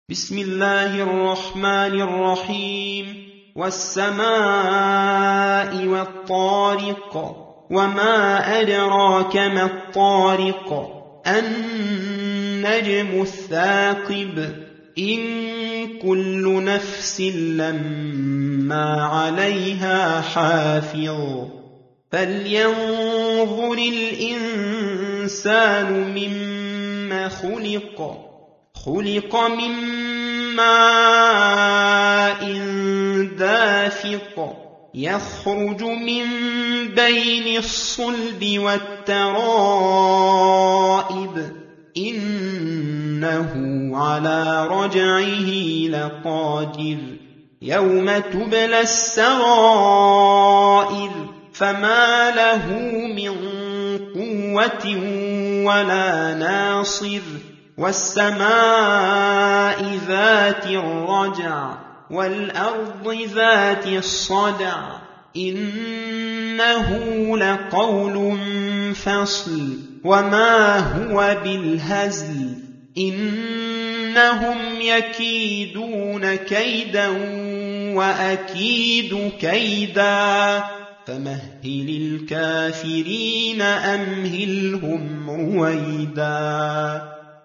بسم الله الرحمن الرحيم والسماء والطارق وما أدراك ما الطارق النجم الثاقب إن كل نفس لما عليها حافظ فلينظر الإنسان مما خلق من ماء دافق يخرج من بين الصلب والترائب إنه على رجعه لقادر يوم تبلى السرائر فما له من قوة ولا ناصر والسماء ذات الرجع والأرض ذات الصدع إنه لقول فصل وما هو بالهزل إنهم يكيدون كيدا وأكيد كيدا فمهل الكافرين أمهلهم رويدا